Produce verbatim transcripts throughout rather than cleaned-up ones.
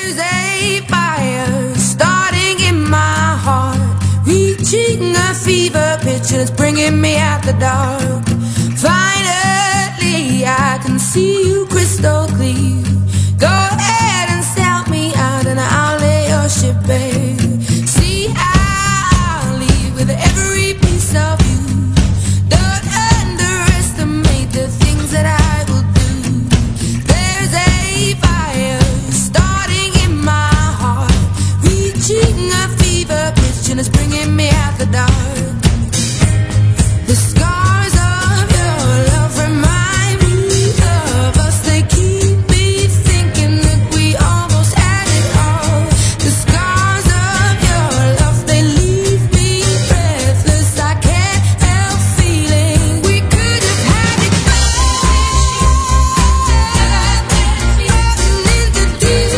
There's a fire starting in my heart, reaching a fever pitch and it's bringing me out the dark. Finally, I can see you crystal clear. Go ahead and sell me out and I'll lay your ship bare. See, I'll leave with every piece of you. Don't underestimate the things that I will do. There's a fire starting in my heart, reaching a fever pitch and it's bringing me out the dark. The scars of your love remind me of us. They keep me thinking that we almost had it all. The scars of your love, they leave me breathless. I can't help feeling we could have had it all. In the deep,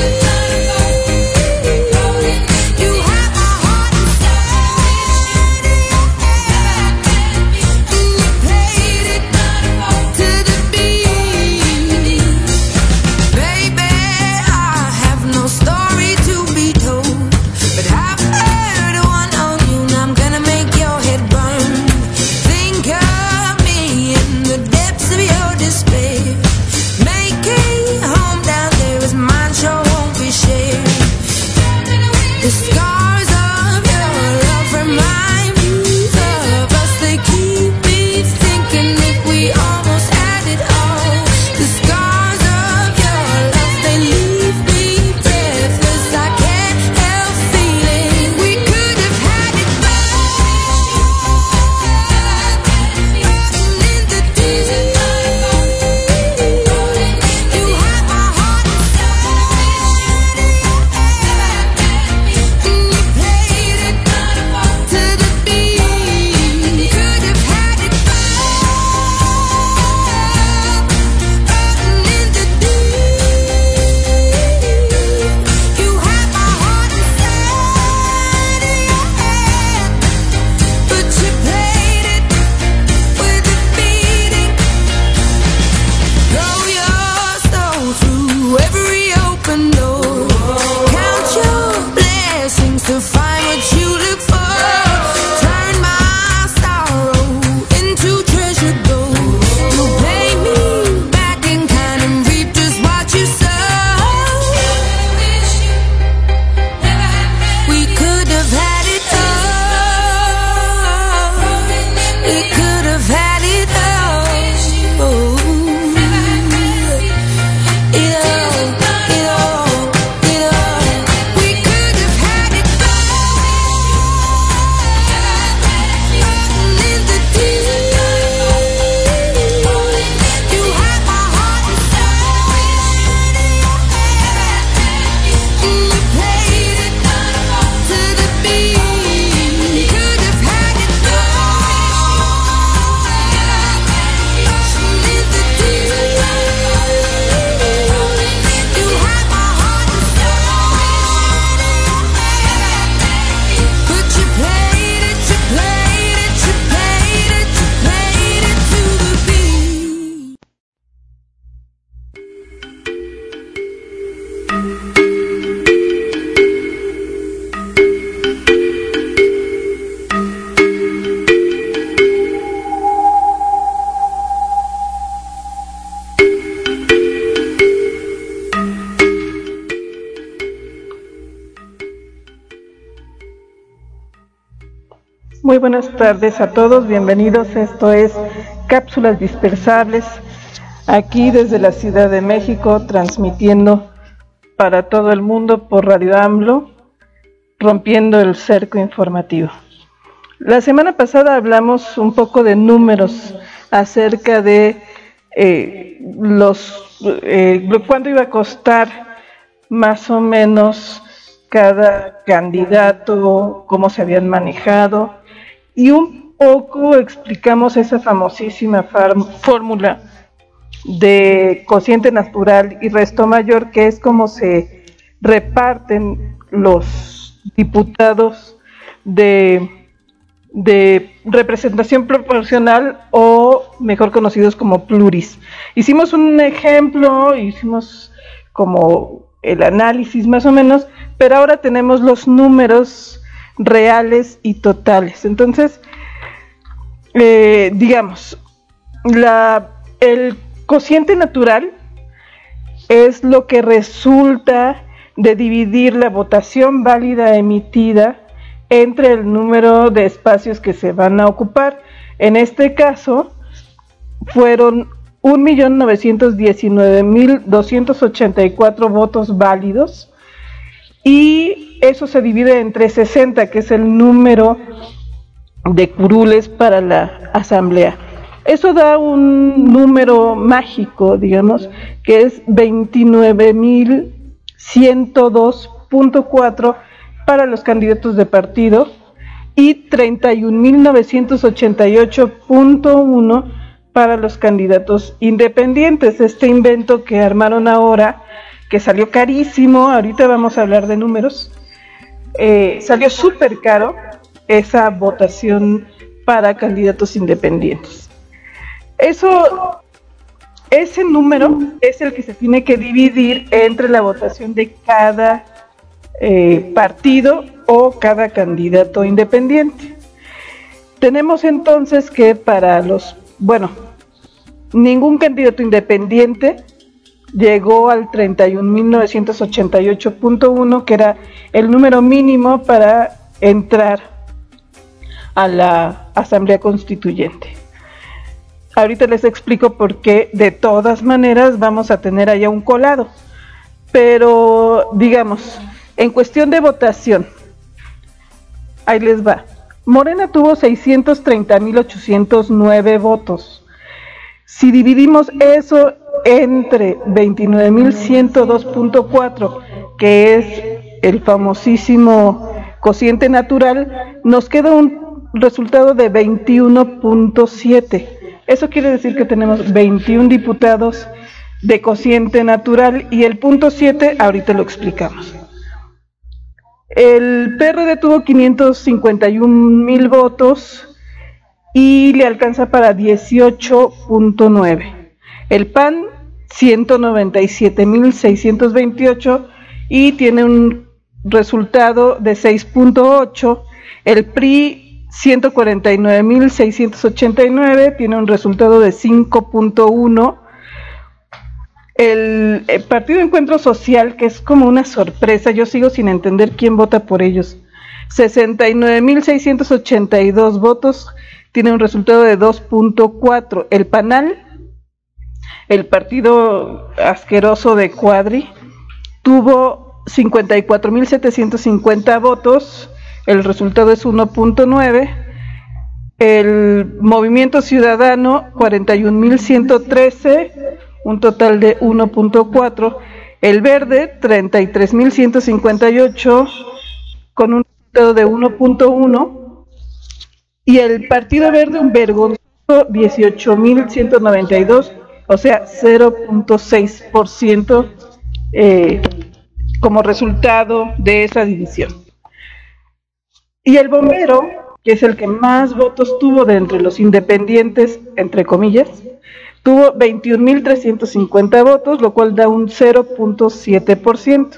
you have my heart inside. You played it to the beat. Baby, I have no story to be told, but I've heard one on you and I'm gonna make your head burn. Think of me in the depths of your despair. Make a home down there as mine sure won't be shared. The scars of your love remind me of us. They keep me thinking that we almost had it all. The scars of your love, they leave me breathless. I can't help feeling we could have had it all. In the deep, you have my heart inside. You played it to the beat. Could have had it all. In the deep, you have my heart inside. But you played it with a beating. Throw your soul through every open door. Count your blessings to find what you look for. Turn my sorrow into treasure gold. You pay me back in kind and reap just what you sow. We could have had it all. We could have had it all. It all, it all, it all. We could have had it all. In the deep, you have my heart inside. You played it to the beat. Could have had it all. In the deep, you have my heart inside. But you played it, you played it, you played it, you played it to the beat. Muy buenas tardes a todos, bienvenidos. Esto es Cápsulas Dispersables, aquí desde la Ciudad de México, transmitiendo para todo el mundo por Radio AMLO, rompiendo el cerco informativo. La semana pasada hablamos un poco de números acerca de eh, los eh, cuánto iba a costar más o menos cada candidato, cómo se habían manejado, y un poco explicamos esa famosísima fórmula de cociente natural y resto mayor, que es como se reparten los diputados de, de representación proporcional, o mejor conocidos como pluris. Hicimos un ejemplo, hicimos como el análisis más o menos, pero ahora tenemos los números reales y totales. Entonces, eh, digamos, la, el cociente natural es lo que resulta de dividir la votación válida emitida entre el número de espacios que se van a ocupar. En este caso, fueron un millón novecientos diecinueve mil doscientos ochenta y cuatro votos válidos, y eso se divide entre sesenta, que es el número de curules para la asamblea. Eso da un número mágico, digamos, que es veintinueve mil ciento dos punto cuatro para los candidatos de partido y treinta y un mil novecientos ochenta y ocho punto uno para los candidatos independientes. Este invento que armaron ahora, que salió carísimo, ahorita vamos a hablar de números, eh, salió súper caro esa votación para candidatos independientes. Eso, ese número es el que se tiene que dividir entre la votación de cada eh, partido o cada candidato independiente. Tenemos entonces que para los, bueno, ningún candidato independiente llegó al treinta y un mil novecientos ochenta y ocho punto uno, que era el número mínimo para entrar a la Asamblea Constituyente. Ahorita les explico por qué de todas maneras vamos a tener allá un colado. Pero, digamos, en cuestión de votación, ahí les va. Morena tuvo seiscientos treinta mil ochocientos nueve votos. Si dividimos eso entre veintinueve mil ciento dos punto cuatro, que es el famosísimo cociente natural, nos queda un resultado de veintiuno punto siete. Eso quiere decir que tenemos veintiún diputados de cociente natural, y el punto siete ahorita lo explicamos. El P R D tuvo quinientos cincuenta y un mil votos y le alcanza para dieciocho punto nueve. El P A N ciento noventa y siete mil seiscientos veintiocho y tiene un resultado de seis punto ocho. El P R I ciento cuarenta y nueve mil seiscientos ochenta y nueve tiene un resultado de cinco punto uno. El, el Partido Encuentro Social, que es como una sorpresa, yo sigo sin entender quién vota por ellos, sesenta y nueve mil seiscientos ochenta y dos votos, tiene un resultado de dos punto cuatro. El PANAL, el partido asqueroso de Cuadri, tuvo cincuenta y cuatro mil setecientos cincuenta votos, el resultado es uno punto nueve. El Movimiento Ciudadano, cuarenta y un mil ciento trece, un total de uno punto cuatro. El Verde, treinta y tres mil ciento cincuenta y ocho, con un resultado de uno punto uno. Y el Partido Verde, un vergonzoso dieciocho mil ciento noventa y dos, o sea, cero punto seis por ciento eh, como resultado de esa división. Y el Bombero, que es el que más votos tuvo de entre los independientes, entre comillas, tuvo veintiún mil trescientos cincuenta votos, lo cual da un cero punto siete por ciento.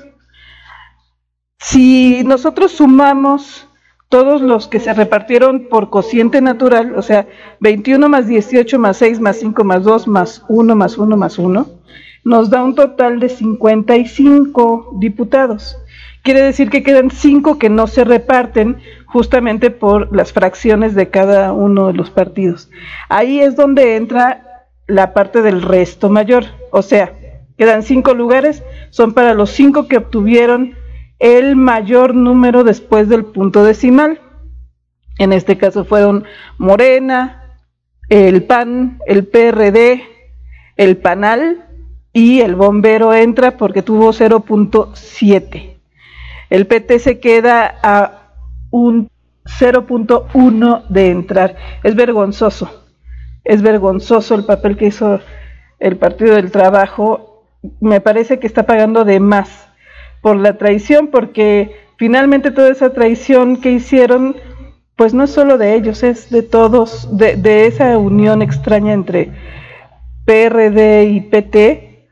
Si nosotros sumamos todos los que se repartieron por cociente natural, o sea, veintiuno más dieciocho más seis más cinco más dos más uno más uno más uno, nos da un total de cincuenta y cinco diputados. Quiere decir que quedan cinco que no se reparten justamente por las fracciones de cada uno de los partidos. Ahí es donde entra la parte del resto mayor, o sea, quedan cinco lugares, son para los cinco que obtuvieron el mayor número después del punto decimal. En este caso fueron Morena, el P A N, el P R D, el PANAL, y el Bombero entra porque tuvo cero punto siete. El P T se queda a un cero punto uno de entrar. Es vergonzoso, es vergonzoso el papel que hizo el Partido del Trabajo. Me parece que está pagando de más por la traición, porque finalmente toda esa traición que hicieron, pues no es solo de ellos, es de todos, de, de esa unión extraña entre P R D y P T,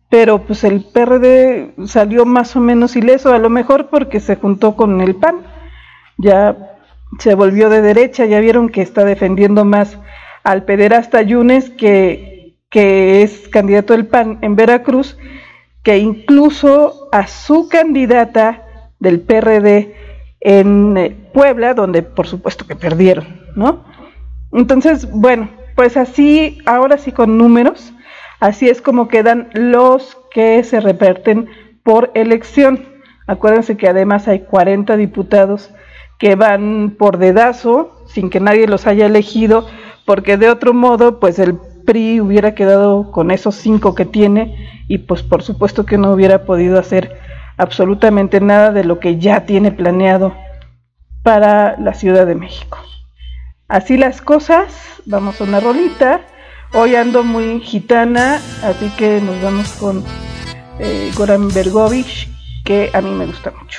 pero pues el P R D salió más o menos ileso, a lo mejor porque se juntó con el P A N, ya se volvió de derecha, ya vieron que está defendiendo más al pederasta Yunes, que, que es candidato del P A N en Veracruz, que incluso a su candidata del P R D en Puebla, donde por supuesto que perdieron, ¿no? Entonces, bueno, pues así, ahora sí con números, así es como quedan los que se reparten por elección. Acuérdense que además hay cuarenta diputados que van por dedazo, sin que nadie los haya elegido, porque de otro modo, pues el P R I hubiera quedado con esos cinco que tiene, y pues por supuesto que no hubiera podido hacer absolutamente nada de lo que ya tiene planeado para la Ciudad de México. Así las cosas, vamos a una rolita. Hoy ando muy gitana, así que nos vamos con eh, Goran Bregović, que a mí me gusta mucho.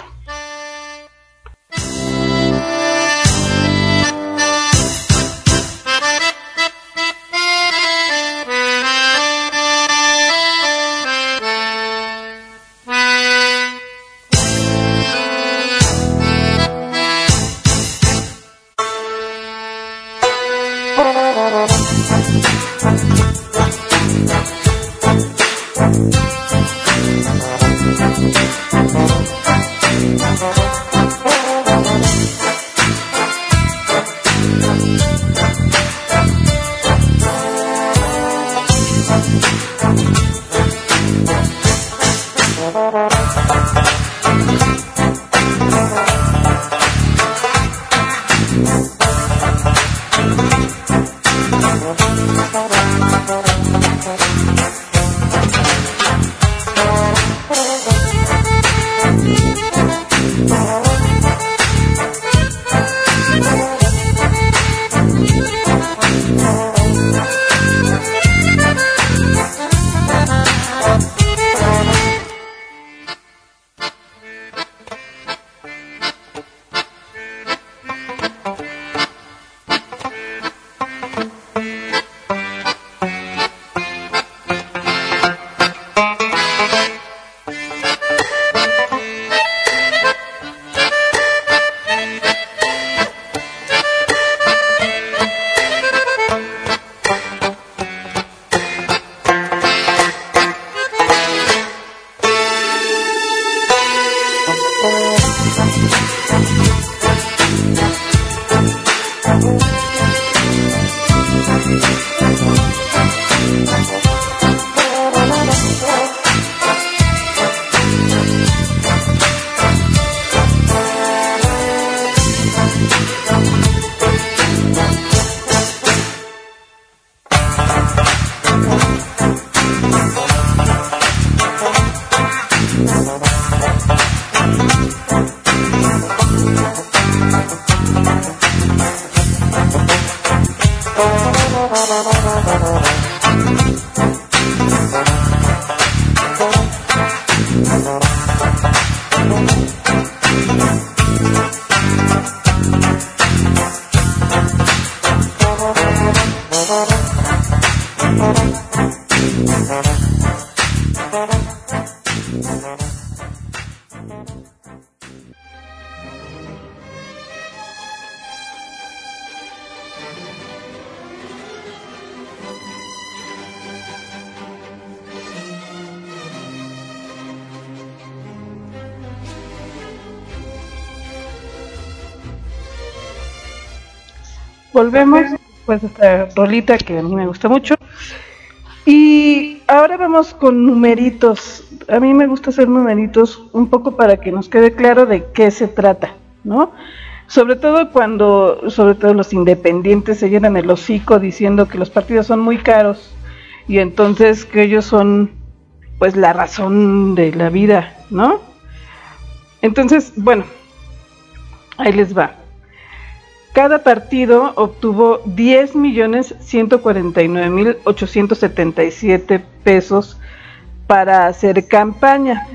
Volvemos después de esta rolita que a mí me gusta mucho. Y ahora vamos con numeritos. A mí me gusta hacer numeritos un poco para que nos quede claro de qué se trata, ¿no? Sobre todo cuando, sobre todo los independientes se llenan el hocico diciendo que los partidos son muy caros y entonces que ellos son, pues, la razón de la vida, ¿no? Entonces, bueno, ahí les va. Cada partido obtuvo diez millones ciento cuarenta y nueve mil ochocientos setenta y siete pesos para hacer campaña.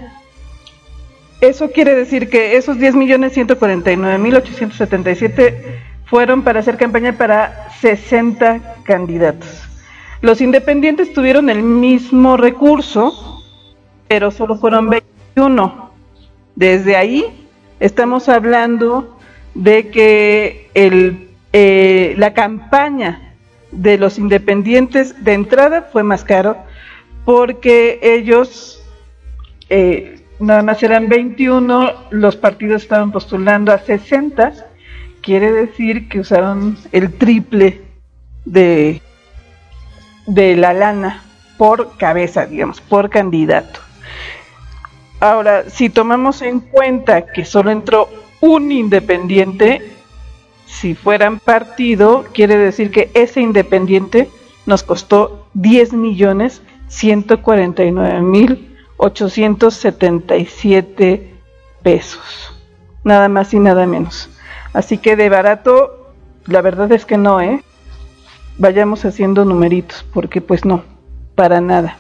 Eso quiere decir que esos diez millones ciento cuarenta y nueve mil ochocientos setenta y siete fueron para hacer campaña para sesenta candidatos. Los independientes tuvieron el mismo recurso, pero solo fueron veintiuno. Desde ahí estamos hablando de que el, eh, la campaña de los independientes de entrada fue más caro, porque ellos eh, nada más eran veintiuno, los partidos estaban postulando a sesenta, quiere decir que usaron el triple de, de la lana por cabeza, digamos, por candidato. Ahora, si tomamos en cuenta que solo entró un independiente, si fueran partido, quiere decir que ese independiente nos costó diez millones ciento cuarenta y nueve mil ochocientos setenta y siete pesos, nada más y nada menos. Así que de barato, la verdad es que no, ¿eh? Vayamos haciendo numeritos, porque pues no, para nada.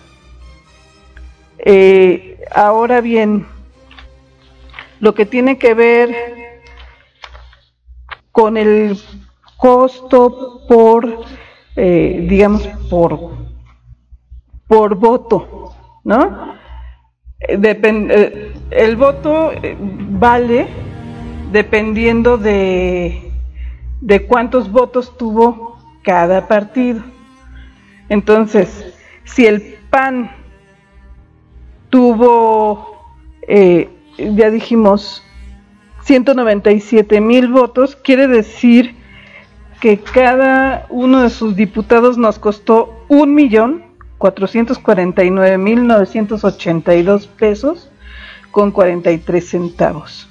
Eh, ahora bien, lo que tiene que ver con el costo por, eh, digamos, por, por voto, ¿no? Depend, eh, el voto vale dependiendo de, de cuántos votos tuvo cada partido. Entonces, si el P A N tuvo, eh, ya dijimos, ciento noventa y siete mil votos, quiere decir que cada uno de sus diputados nos costó un millón cuatrocientos cuarenta y nueve mil novecientos ochenta y dos pesos con cuarenta y tres centavos.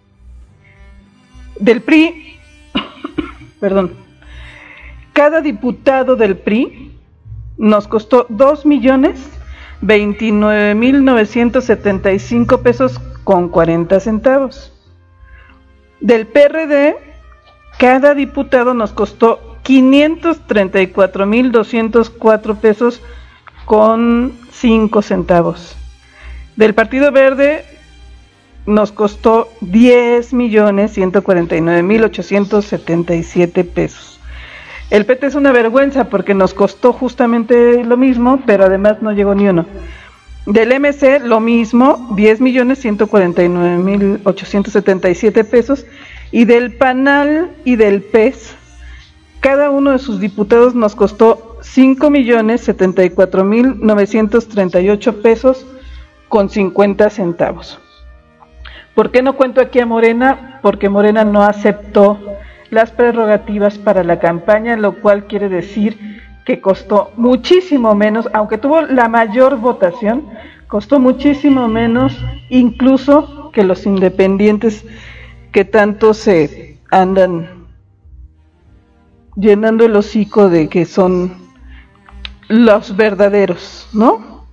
Del P R I, perdón, cada diputado del P R I nos costó dos millones veintinueve mil novecientos setenta y cinco pesos con cuarenta centavos. Del P R D, cada diputado nos costó quinientos treinta y cuatro mil doscientos cuatro pesos con cinco centavos. Del Partido Verde nos costó diez millones ciento cuarenta y nueve mil ochocientos setenta y siete pesos. El P T es una vergüenza porque nos costó justamente lo mismo, pero además no llegó ni uno. Del M C lo mismo, diez millones ciento cuarenta y nueve mil ochocientos setenta y siete pesos. Y del PANAL y del P E S, cada uno de sus diputados nos costó cinco millones setenta y cuatro mil novecientos treinta y ocho pesos con cincuenta centavos. ¿Por qué no cuento aquí a Morena? Porque Morena no aceptó las prerrogativas para la campaña, lo cual quiere decir que costó muchísimo menos, aunque tuvo la mayor votación, costó muchísimo menos incluso que los independientes que tanto se andan llenando el hocico de que son los verdaderos, ¿no?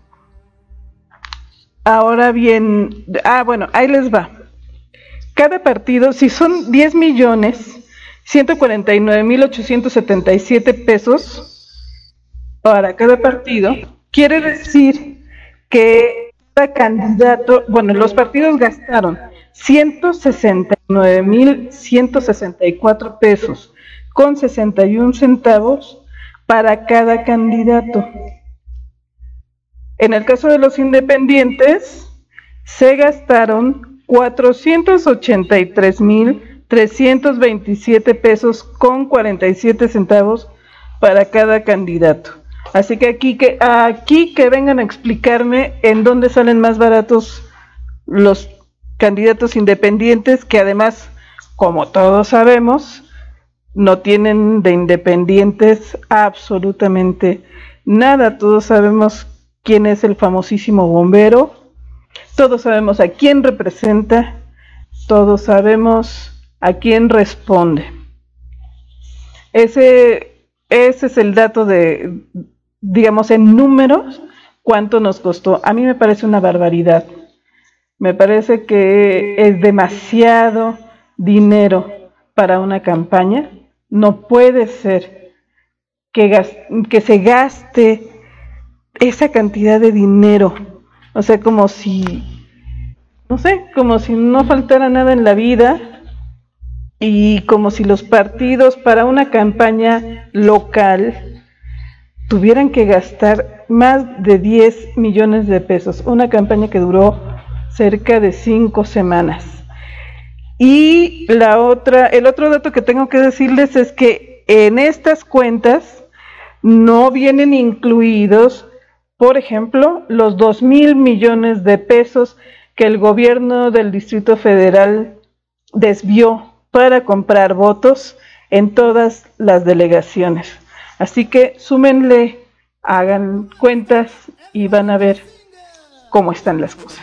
Ahora bien, ah, bueno, ahí les va. Cada partido, si son diez millones ciento cuarenta y nueve mil ochocientos setenta y siete pesos para cada partido, quiere decir que cada candidato, bueno, los partidos gastaron ciento sesenta y nueve mil ciento sesenta y cuatro pesos con sesenta y un centavos para cada candidato. En el caso de los independientes, se gastaron cuatrocientos ochenta y tres mil trescientos veintisiete pesos con cuarenta y siete centavos para cada candidato. Así que aquí que aquí que vengan a explicarme en dónde salen más baratos los candidatos independientes, que además, como todos sabemos, no tienen de independientes absolutamente nada. Todos sabemos quién es el famosísimo bombero, todos sabemos a quién representa, todos sabemos a quién responde. Ese, ese es el dato de, digamos, en números, cuánto nos costó. A mí me parece una barbaridad. Me parece que es demasiado dinero para una campaña. No puede ser que, gas- que se gaste esa cantidad de dinero. O sea, como si, no sé, como si no faltara nada en la vida y como si los partidos para una campaña local tuvieran que gastar más de diez millones de pesos, una campaña que duró cerca de cinco semanas. Y la otra, el otro dato que tengo que decirles es que en estas cuentas no vienen incluidos, por ejemplo, los dos mil millones de pesos que el gobierno del Distrito Federal desvió para comprar votos en todas las delegaciones. Así que súmenle, hagan cuentas y van a ver cómo están las cosas.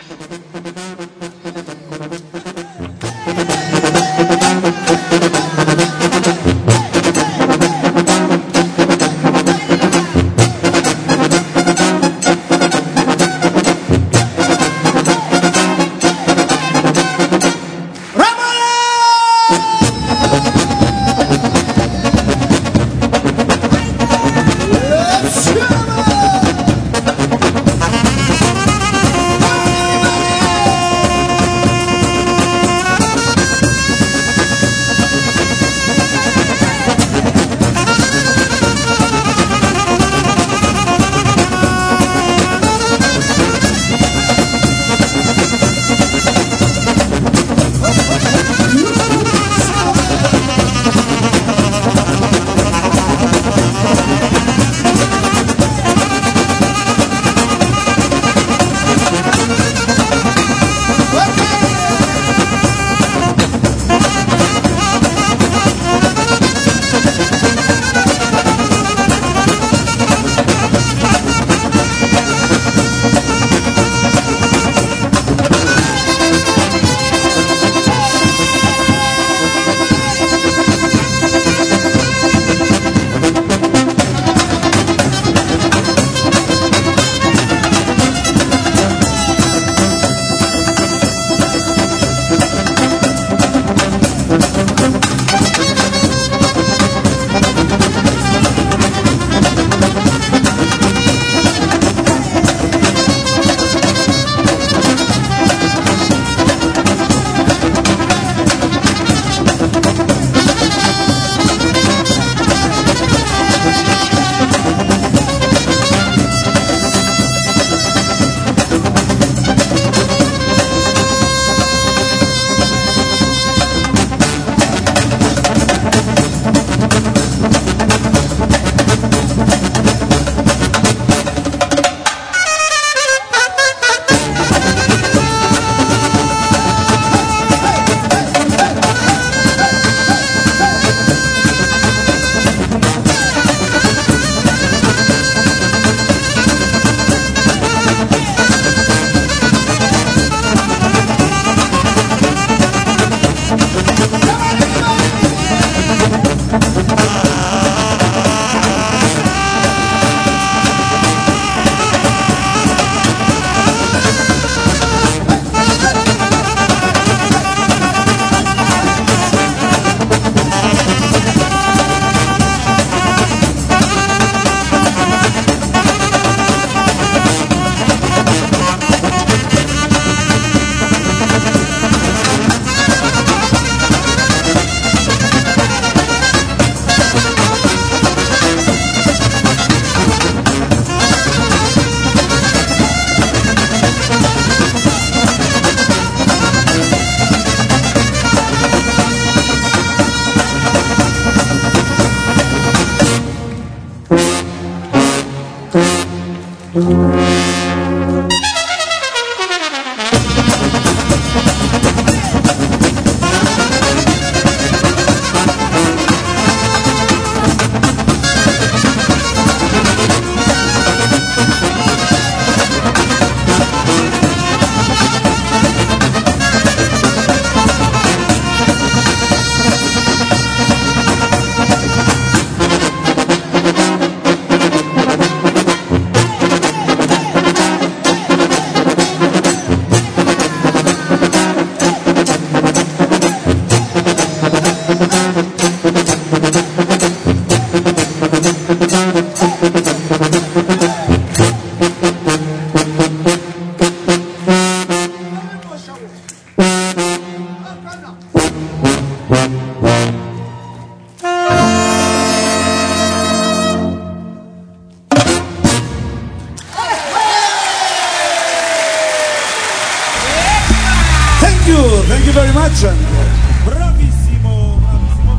Machando. Bravissimo, bravissimo.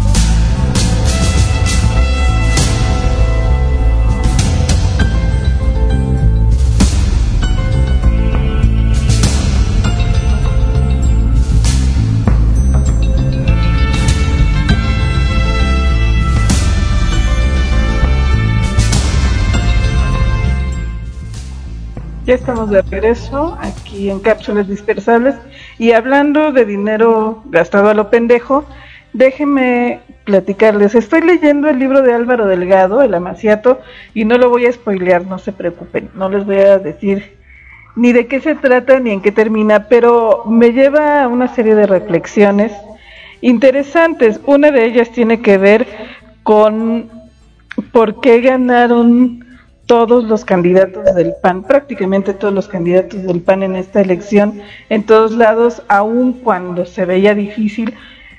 Ya estamos de regreso aquí en Cápsulas Dispersables y hablando de dinero gastado a lo pendejo, déjenme platicarles. Estoy leyendo el libro de Álvaro Delgado, El Amaciato, y no lo voy a spoilear, no se preocupen, no les voy a decir ni de qué se trata ni en qué termina, pero me lleva a una serie de reflexiones interesantes. Una de ellas tiene que ver con por qué ganaron todos los candidatos del P A N, prácticamente todos los candidatos del P A N en esta elección, en todos lados, aun cuando se veía difícil,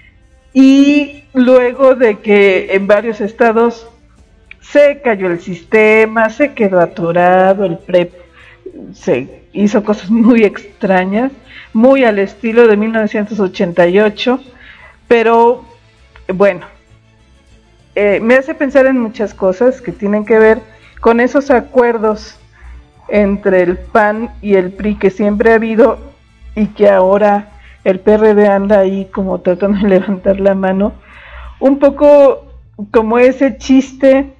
y luego de que en varios estados se cayó el sistema, se quedó atorado, el P R E P se hizo cosas muy extrañas, muy al estilo de mil novecientos ochenta y ocho, pero bueno, eh, me hace pensar en muchas cosas que tienen que ver con esos acuerdos entre el P A N y el P R I que siempre ha habido y que ahora el P R D anda ahí como tratando de levantar la mano, un poco como ese chiste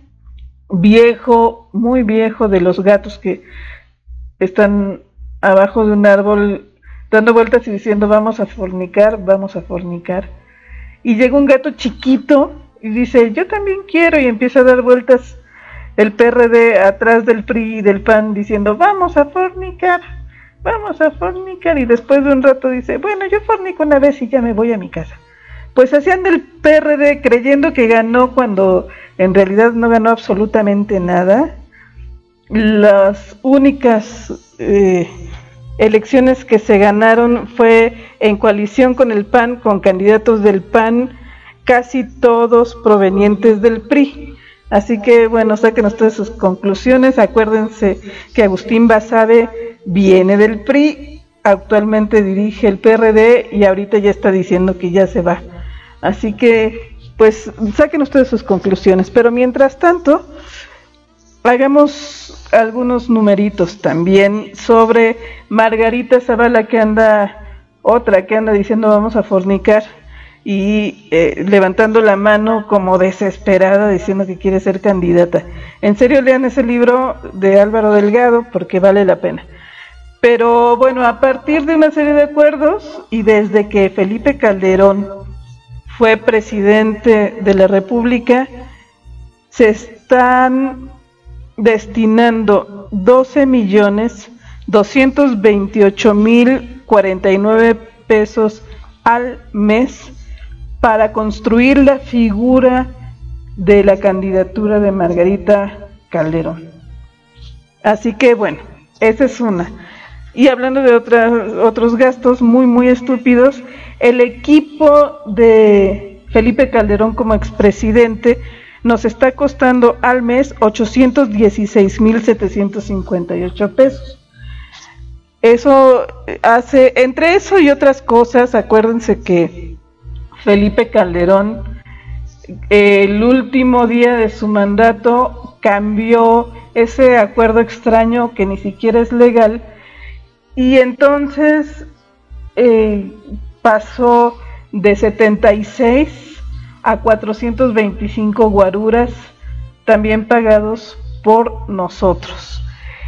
viejo, muy viejo de los gatos que están abajo de un árbol dando vueltas y diciendo vamos a fornicar, vamos a fornicar, y llega un gato chiquito y dice yo también quiero, y empieza a dar vueltas el P R D atrás del P R I y del P A N diciendo vamos a fornicar, vamos a fornicar, y después de un rato dice bueno, yo fornico una vez y ya me voy a mi casa. Pues hacían del P R D creyendo que ganó cuando en realidad no ganó absolutamente nada. Las únicas eh, elecciones que se ganaron fue en coalición con el P A N, con candidatos del P A N, casi todos provenientes del P R I. Así que bueno, saquen ustedes sus conclusiones. Acuérdense que Agustín Basabe viene del P R I, actualmente dirige el P R D y ahorita ya está diciendo que ya se va. Así que pues saquen ustedes sus conclusiones. Pero mientras tanto, hagamos algunos numeritos también sobre Margarita Zavala, que anda, otra que anda diciendo vamos a fornicar, y eh, levantando la mano como desesperada diciendo que quiere ser candidata. En serio, lean ese libro de Álvaro Delgado porque vale la pena. Pero bueno, a partir de una serie de acuerdos y desde que Felipe Calderón fue presidente de la República, se están destinando doce millones doscientos veintiocho mil cuarenta y nueve pesos al mes para construir la figura de la candidatura de Margarita Calderón. Así que bueno, esa es una. Y hablando de otras, otros gastos muy muy estúpidos, el equipo de Felipe Calderón como expresidente nos está costando al mes ochocientos dieciséis mil setecientos cincuenta y ocho pesos. Eso hace, entre eso y otras cosas, acuérdense que Felipe Calderón, el último día de su mandato, cambió ese acuerdo extraño que ni siquiera es legal, y entonces eh, pasó de setenta y seis a cuatrocientos veinticinco guaruras, también pagados por nosotros.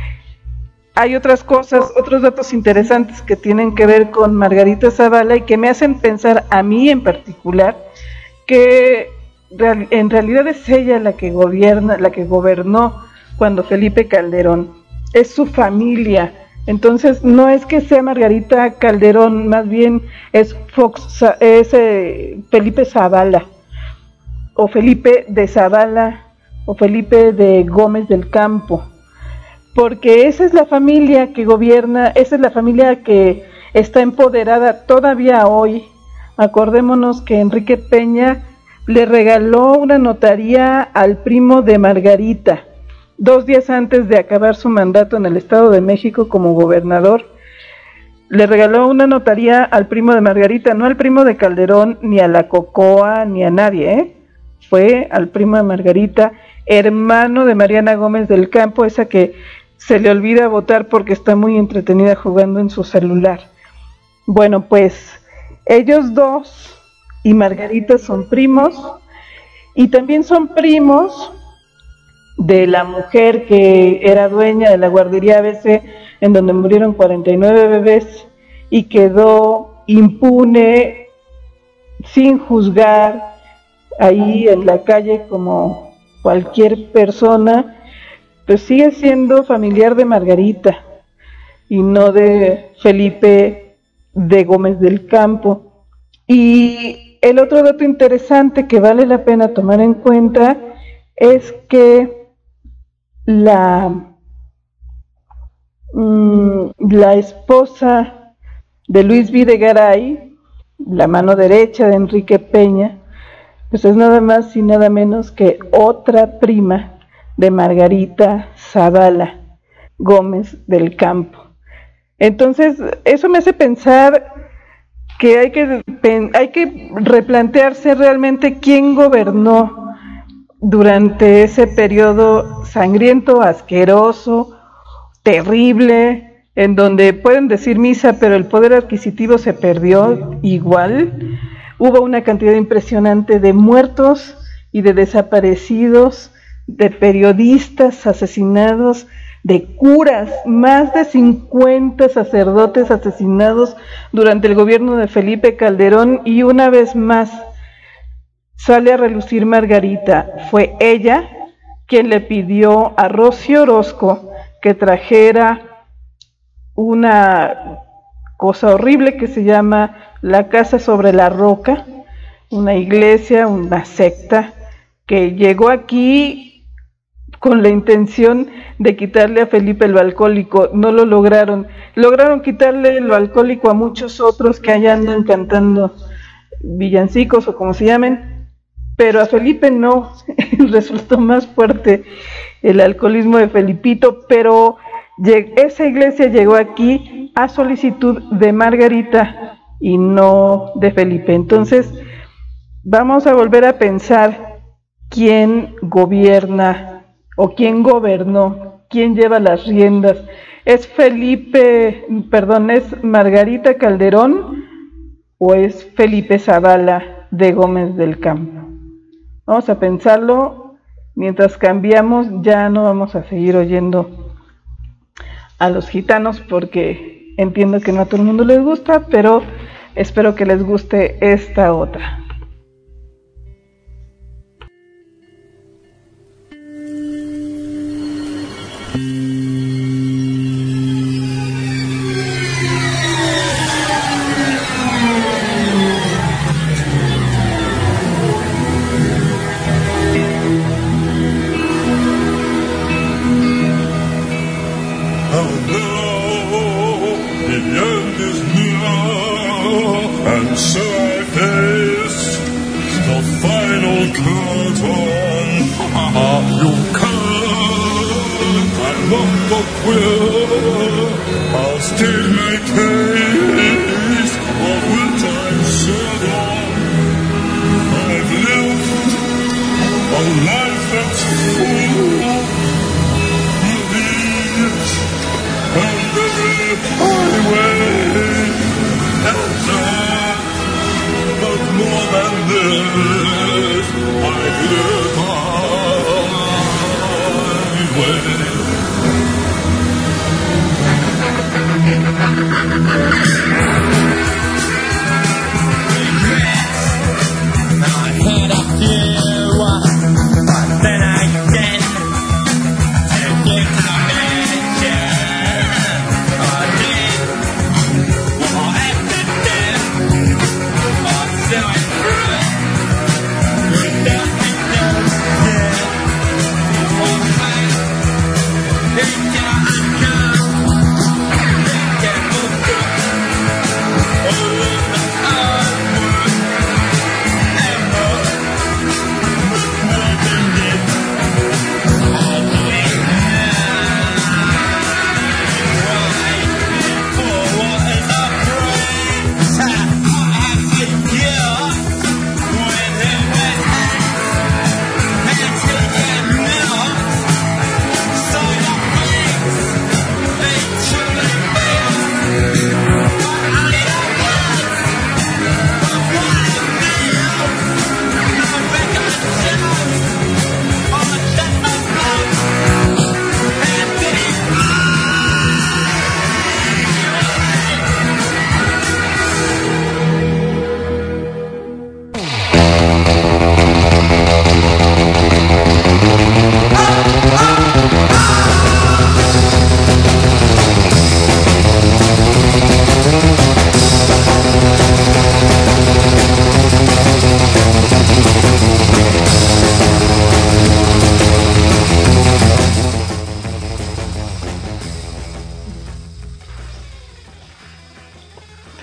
Hay otras cosas, otros datos interesantes que tienen que ver con Margarita Zavala y que me hacen pensar a mí en particular que en realidad es ella la que gobierna, la que gobernó cuando Felipe Calderón, es su familia. Entonces no es que sea Margarita Calderón, más bien es, Fox, es eh, Felipe Zavala, o Felipe de Zavala, o Felipe de Gómez del Campo, porque esa es la familia que gobierna, esa es la familia que está empoderada todavía hoy. Acordémonos que Enrique Peña le regaló una notaría al primo de Margarita, dos días antes de acabar su mandato en el Estado de México como gobernador, le regaló una notaría al primo de Margarita, no al primo de Calderón, ni a la Cocoa, ni a nadie, ¿eh? Fue al primo de Margarita, hermano de Mariana Gómez del Campo, esa que se le olvida votar porque está muy entretenida jugando en su celular. Bueno, pues ellos dos y Margarita son primos, y también son primos de la mujer que era dueña de la guardería A B C, en donde murieron cuarenta y nueve bebés, y quedó impune, sin juzgar, ahí en la calle como cualquier persona. Pues sigue siendo familiar de Margarita y no de Felipe de Gómez del Campo. Y el otro dato interesante que vale la pena tomar en cuenta es que la, mmm, la esposa de Luis Videgaray, la mano derecha de Enrique Peña, pues es nada más y nada menos que otra prima de Margarita Zavala Gómez del Campo. Entonces, eso me hace pensar que hay que, hay que replantearse realmente quién gobernó durante ese periodo sangriento, asqueroso, terrible, en donde pueden decir misa, pero el poder adquisitivo se perdió igual. Hubo una cantidad impresionante de muertos y de desaparecidos, de periodistas asesinados, de curas, más de cincuenta sacerdotes asesinados durante el gobierno de Felipe Calderón. Y una vez más sale a relucir Margarita. Fue ella quien le pidió a Rocío Orozco que trajera una cosa horrible que se llama la Casa sobre la Roca, una iglesia, una secta que llegó aquí con la intención de quitarle a Felipe lo alcohólico. No lo lograron. Lograron quitarle lo alcohólico a muchos otros que allá andan cantando villancicos o como se llamen, pero a Felipe no. Resultó más fuerte el alcoholismo de Felipito, pero esa iglesia llegó aquí a solicitud de Margarita y no de Felipe. Entonces, vamos a volver a pensar quién gobierna o quién gobernó, quién lleva las riendas. ¿Es Felipe, perdón, es Margarita Calderón o es Felipe Zavala de Gómez del Campo? Vamos a pensarlo. Mientras cambiamos, ya no vamos a seguir oyendo a los gitanos porque entiendo que no a todo el mundo les gusta, pero espero que les guste esta otra.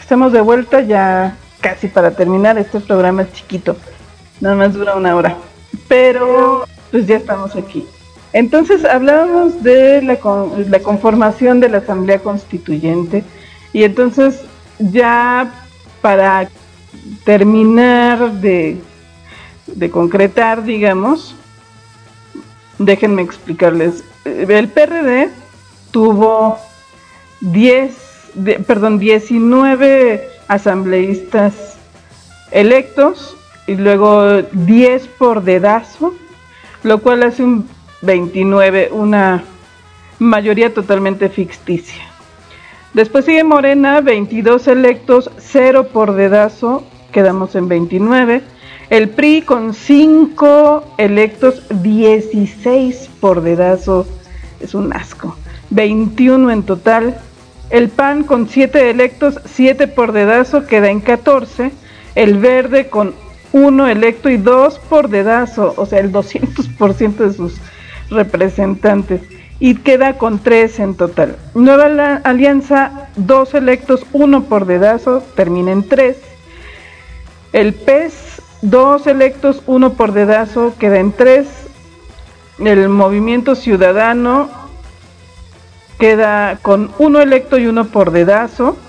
Estamos de vuelta ya casi para terminar. Este programa es chiquito, nada más dura una hora, pero pues ya estamos aquí. Entonces hablábamos de la, con, la conformación de la Asamblea Constituyente, y entonces ya para terminar de, de concretar, digamos, déjenme explicarles. El P R D tuvo diez, de, perdón, diecinueve asambleístas electos y luego diez por dedazo, lo cual hace un veintinueve, una mayoría totalmente ficticia. Después sigue Morena, veintidós electos, cero por dedazo, quedamos en veintinueve. El P R I con cinco electos, dieciséis por dedazo, es un asco, veintiuno en total. El P A N con siete electos, siete por dedazo, queda en catorce. El Verde con uno electo y dos por dedazo, o sea, el doscientos por ciento de sus representantes, y queda con tres en total. Nueva Alianza, dos electos, uno por dedazo, termina en tres. El P E S, dos electos, uno por dedazo, queda en tres. El Movimiento Ciudadano queda con uno electo y uno por dedazo.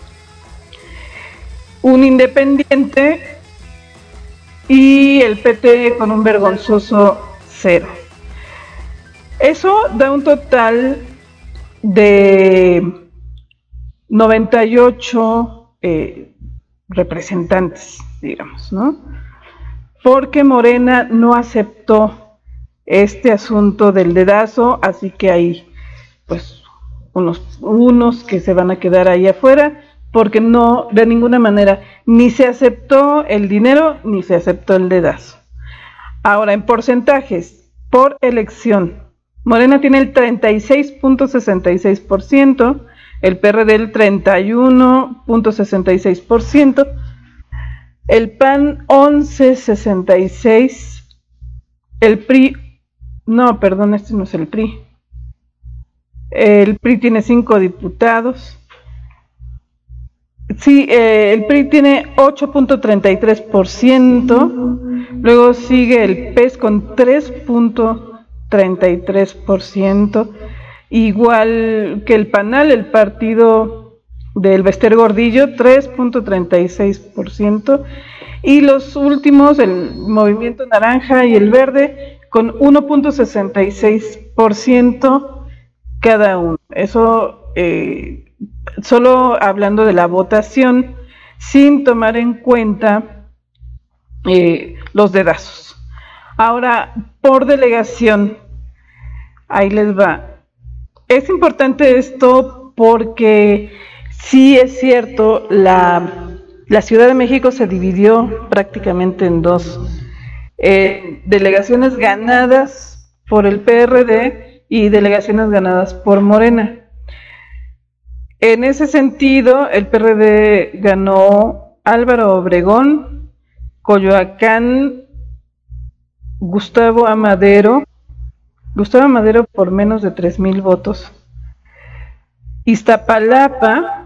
Un independiente y el P T con un vergonzoso cero. Eso da un total de noventa y ocho eh, representantes, digamos, ¿no? Porque Morena no aceptó este asunto del dedazo, así que hay pues unos, unos que se van a quedar ahí afuera, porque no, de ninguna manera, ni se aceptó el dinero, ni se aceptó el dedazo. Ahora, en porcentajes, por elección, Morena tiene el treinta y seis punto sesenta y seis por ciento, el P R D el treinta y uno punto sesenta y seis por ciento, el P A N once punto sesenta y seis por ciento, el P R I, no, perdón, este no es el P R I, el P R I tiene cinco diputados, sí, eh, el P R I tiene ocho punto treinta y tres por ciento, luego sigue el P E S con tres punto treinta y tres por ciento, igual que el PANAL, el partido del Bester Gordillo, tres punto treinta y seis por ciento, y los últimos, el Movimiento Naranja y el Verde, con uno punto sesenta y seis por ciento cada uno. Eso eh, solo hablando de la votación, sin tomar en cuenta eh, los dedazos. Ahora, por delegación, ahí les va. Es importante esto porque sí es cierto, la, la Ciudad de México se dividió prácticamente en dos. Eh, delegaciones ganadas por el P R D y delegaciones ganadas por Morena. En ese sentido, el P R D ganó Álvaro Obregón, Coyoacán, Gustavo Amadero, Gustavo Amadero por menos de tres mil votos, Iztapalapa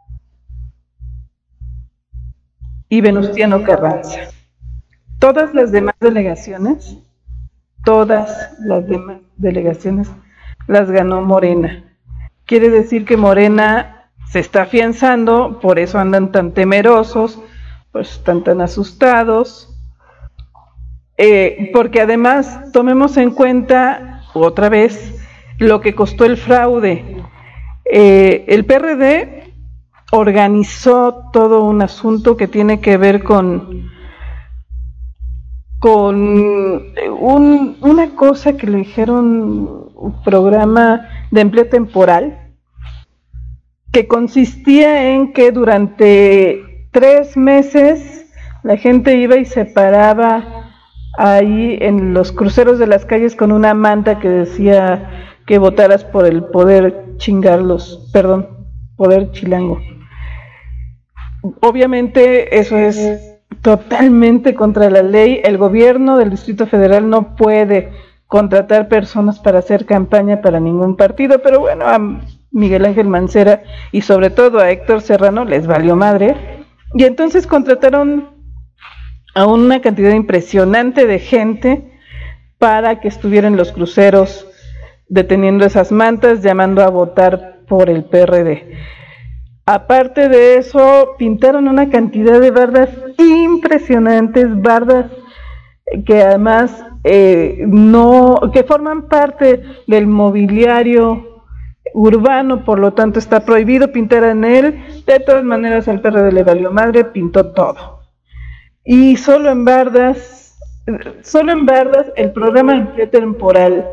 y Venustiano Carranza. Todas las demás delegaciones, todas las demás delegaciones las ganó Morena. Quiere decir que Morena se está afianzando, por eso andan tan temerosos, pues están tan asustados. Eh, porque además tomemos en cuenta otra vez lo que costó el fraude. Eh, el P R D organizó todo un asunto que tiene que ver con con un, una cosa que le dijeron un programa de empleo temporal, que consistía en que durante tres meses la gente iba y se paraba ahí en los cruceros de las calles con una manta que decía que votaras por el poder chingarlos, perdón, poder chilango. Obviamente eso es totalmente contra la ley. El gobierno del Distrito Federal no puede contratar personas para hacer campaña para ningún partido, pero bueno, a Miguel Ángel Mancera y sobre todo a Héctor Serrano les valió madre, y entonces contrataron a una cantidad impresionante de gente para que estuvieran los cruceros deteniendo esas mantas, llamando a votar por el P R D. Aparte de eso, pintaron una cantidad de bardas impresionantes, bardas que además eh, no, que forman parte del mobiliario urbano, por lo tanto está prohibido pintar en él. De todas maneras al P R D le valió madre, pintó todo. Y solo en bardas, solo en bardas el programa temporal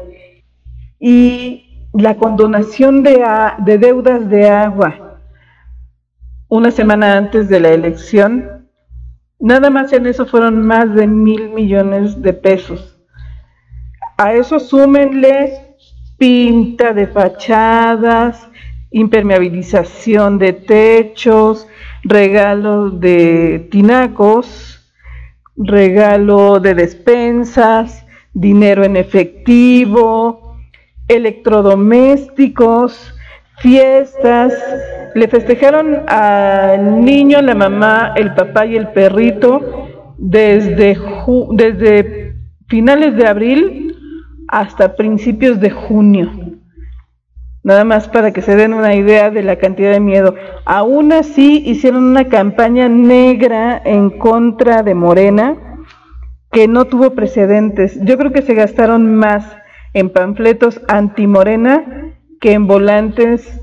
y la condonación de, a, de deudas de agua una semana antes de la elección, nada más en eso fueron más de mil millones de pesos. A eso súmenle pinta de fachadas, impermeabilización de techos, regalo de tinacos, regalo de despensas, dinero en efectivo, electrodomésticos, fiestas. Le festejaron al niño, la mamá, el papá y el perrito desde, ju- desde finales de abril hasta principios de junio. Nada más para que se den una idea de la cantidad de miedo. Aún así hicieron una campaña negra en contra de Morena que no tuvo precedentes. Yo creo que se gastaron más en panfletos anti-Morena que en volantes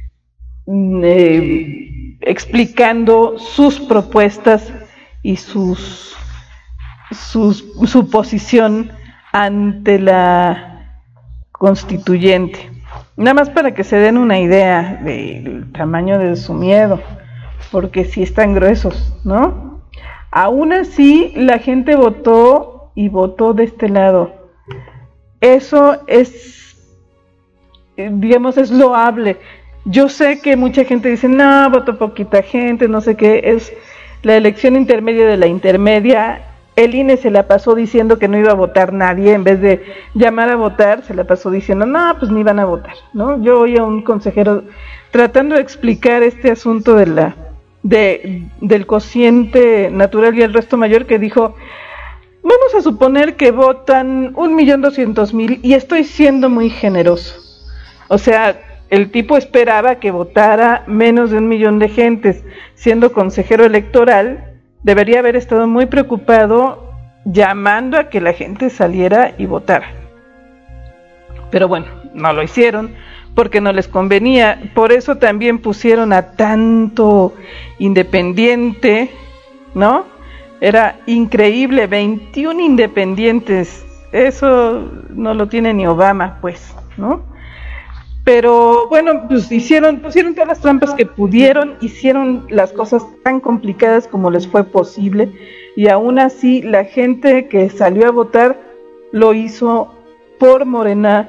eh, explicando sus propuestas y sus, sus su posición ante la constituyente. Nada más para que se den una idea del tamaño de su miedo, porque sí están gruesos, ¿no? Aún así, la gente votó y votó de este lado. Eso es, digamos, es loable. Yo sé que mucha gente dice, no, votó poquita gente, no sé qué, es la elección intermedia de la intermedia. El I N E se la pasó diciendo que no iba a votar nadie, en vez de llamar a votar, se la pasó diciendo, no, pues ni van a votar, ¿no? Yo oí a un consejero tratando de explicar este asunto de la de del cociente natural y el resto mayor, que dijo, vamos a suponer que votan un millón doscientos mil, y estoy siendo muy generoso. O sea, el tipo esperaba que votara menos de un millón de gentes. Siendo consejero electoral, debería haber estado muy preocupado llamando a que la gente saliera y votara. Pero bueno, no lo hicieron porque no les convenía. Por eso también pusieron a tanto independiente, ¿no? Era increíble, veintiún independientes. Eso no lo tiene ni Obama, pues, ¿no? Pero bueno, pues hicieron, pusieron todas las trampas que pudieron, hicieron las cosas tan complicadas como les fue posible, y aún así la gente que salió a votar lo hizo por Morena,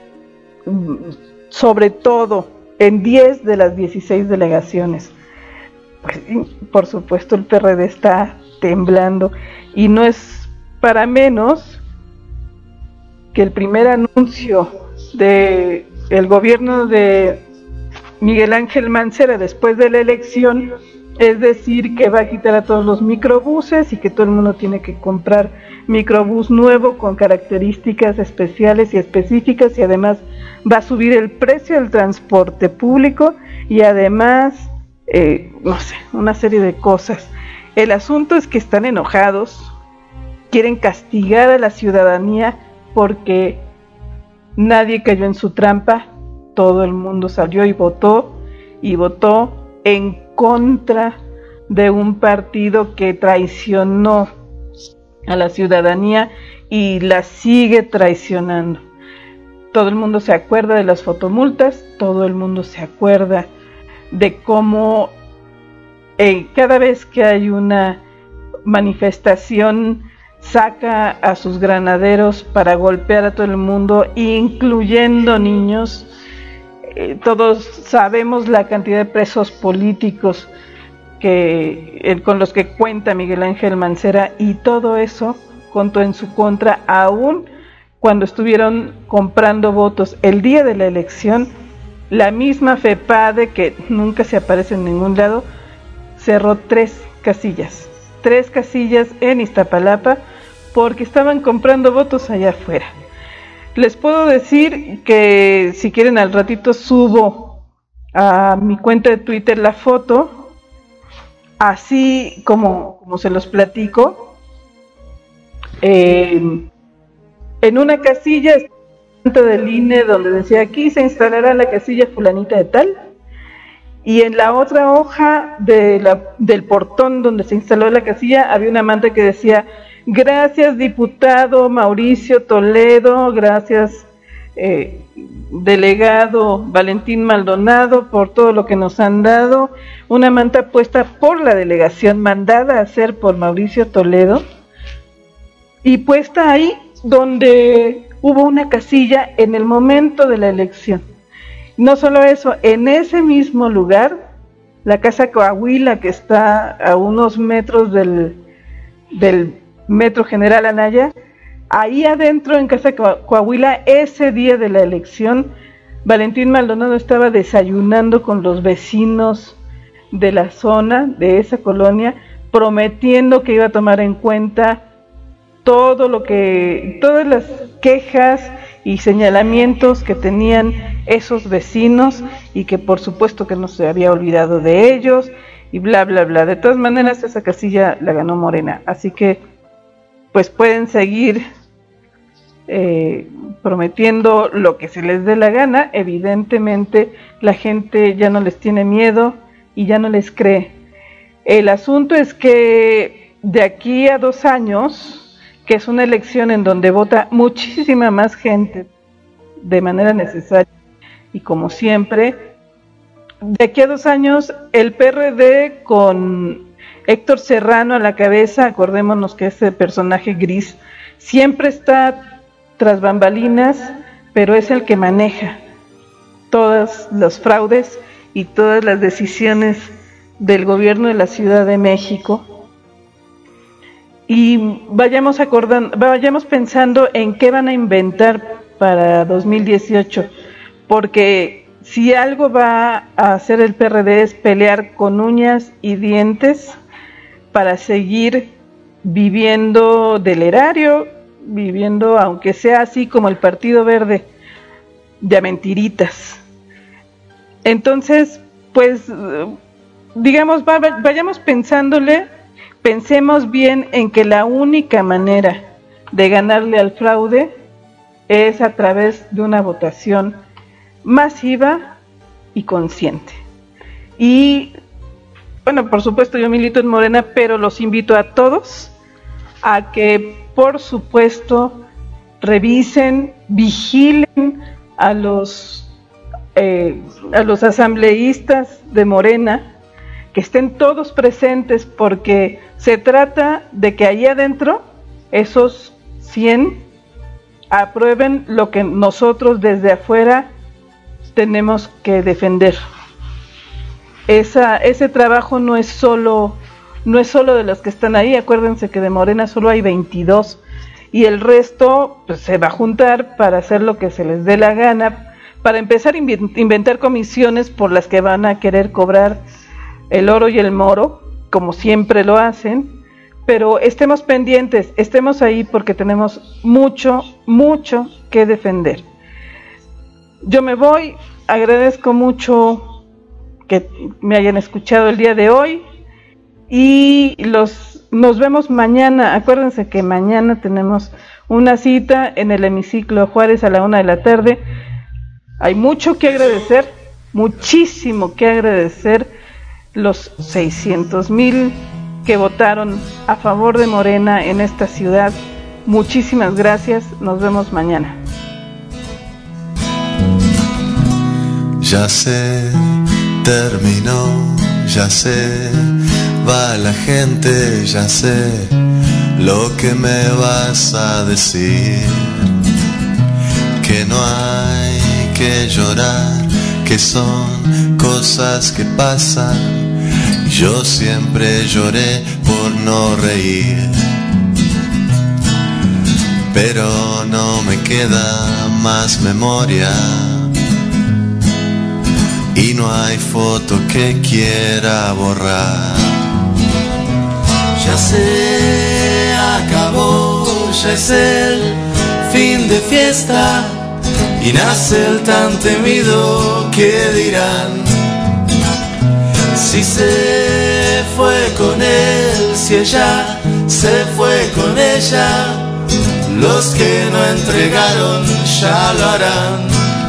sobre todo en diez de las dieciséis delegaciones. Pues, por supuesto, el P R D está temblando, y no es para menos que el primer anuncio de el gobierno de Miguel Ángel Mancera después de la elección es decir que va a quitar a todos los microbuses y que todo el mundo tiene que comprar microbús nuevo con características especiales y específicas, y además va a subir el precio del transporte público, y además eh, no sé, una serie de cosas. El asunto es que están enojados, quieren castigar a la ciudadanía porque nadie cayó en su trampa, todo el mundo salió y votó, y votó en contra de un partido que traicionó a la ciudadanía y la sigue traicionando. Todo el mundo se acuerda de las fotomultas, todo el mundo se acuerda de cómo eh, cada vez que hay una manifestación saca a sus granaderos para golpear a todo el mundo, incluyendo niños. Eh, todos sabemos la cantidad de presos políticos que eh, con los que cuenta Miguel Ángel Mancera, y todo eso contó en su contra, aún cuando estuvieron comprando votos el día de la elección la misma FEPADE, que nunca se aparece en ningún lado, cerró tres casillas, tres casillas en Iztapalapa, porque estaban comprando votos allá afuera. Les puedo decir que si quieren al ratito subo a mi cuenta de Twitter la foto, así como, como se los platico. Eh, en una casilla del I N E donde decía aquí se instalará la casilla fulanita de tal, y en la otra hoja de la, del portón donde se instaló la casilla había una manta que decía: gracias diputado Mauricio Toledo, gracias eh, delegado Valentín Maldonado por todo lo que nos han dado. Una manta puesta por la delegación, mandada a hacer por Mauricio Toledo, y puesta ahí donde hubo una casilla en el momento de la elección. No solo eso, en ese mismo lugar, la Casa Coahuila, que está a unos metros del, del Metro General Anaya, ahí adentro en Casa Coahuila, ese día de la elección, Valentín Maldonado estaba desayunando con los vecinos de la zona, de esa colonia, prometiendo que iba a tomar en cuenta todo lo que, todas las quejas y señalamientos que tenían esos vecinos, y que por supuesto que no se había olvidado de ellos, y bla bla bla. De todas maneras, esa casilla la ganó Morena, así que pues pueden seguir eh, prometiendo lo que se les dé la gana. Evidentemente la gente ya no les tiene miedo y ya no les cree. El asunto es que de aquí a dos años, que es una elección en donde vota muchísima más gente de manera necesaria y como siempre, de aquí a dos años el P R D con Héctor Serrano a la cabeza, acordémonos que ese personaje gris siempre está tras bambalinas, pero es el que maneja todos los fraudes y todas las decisiones del gobierno de la Ciudad de México. Y vayamos acordando, vayamos pensando en qué van a inventar para dos mil dieciocho, porque si algo va a hacer el P R D es pelear con uñas y dientes para seguir viviendo del erario, viviendo, aunque sea así como el Partido Verde, de mentiritas. Entonces, pues, digamos, vayamos pensándole. Pensemos bien en que la única manera de ganarle al fraude es a través de una votación masiva y consciente. Y, bueno, por supuesto yo milito en Morena, pero los invito a todos a que, por supuesto, revisen, vigilen a los, eh, a los asambleístas de Morena, que estén todos presentes, porque se trata de que ahí adentro esos cien aprueben lo que nosotros desde afuera tenemos que defender. Esa, ese trabajo no es solo, no es solo de los que están ahí. Acuérdense que de Morena solo hay veintidós y el resto pues, se va a juntar para hacer lo que se les dé la gana, para empezar a inventar comisiones por las que van a querer cobrar el oro y el moro, como siempre lo hacen. Pero estemos pendientes, estemos ahí, porque tenemos mucho, mucho que defender. Yo me voy, agradezco mucho que me hayan escuchado el día de hoy, y los nos vemos mañana. Acuérdense que mañana tenemos una cita en el hemiciclo Juárez a la una de la tarde. Hay mucho que agradecer, muchísimo que agradecer. Los seiscientos mil que votaron a favor de Morena en esta ciudad, muchísimas gracias, nos vemos mañana. Ya sé, terminó, ya sé, va la gente, ya sé lo que me vas a decir, que no hay que llorar, que son cosas que pasan. Yo siempre lloré por no reír, pero no me queda más memoria no hay foto que quiera borrar. Ya se acabó, ya es el fin de fiesta y nace el tan temido que dirán. Si se fue con él, si ella se fue con ella, los que no entregaron ya lo harán.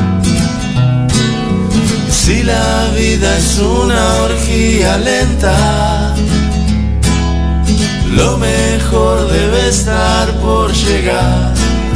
Si la vida es una orgía lenta, lo mejor debe estar por llegar.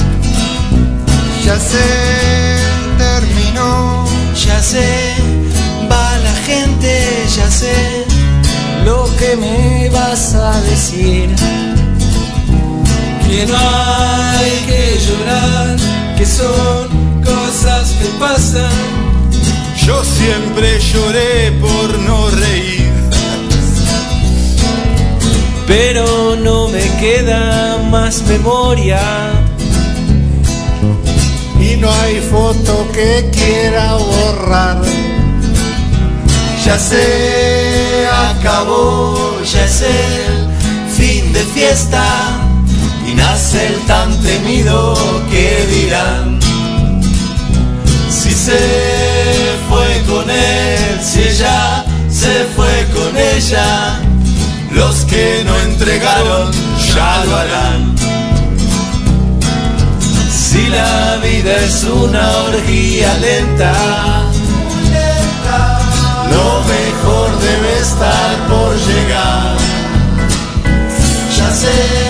Ya se terminó, Ya sé, va la gente, ya sé lo que me vas a decir. Que no hay que llorar, que son cosas que pasan. Yo siempre lloré por no reír. Pero no me queda más memoria. y no hay foto que quiera borrar. Ya se acabó, ya es el fin de fiesta y nace el tan temido que dirán. Si se fue con él, si ella se fue con ella, los que no entregaron ya lo harán. Si la vida es una orgía lenta, lo mejor debe estar por llegar. Ya sé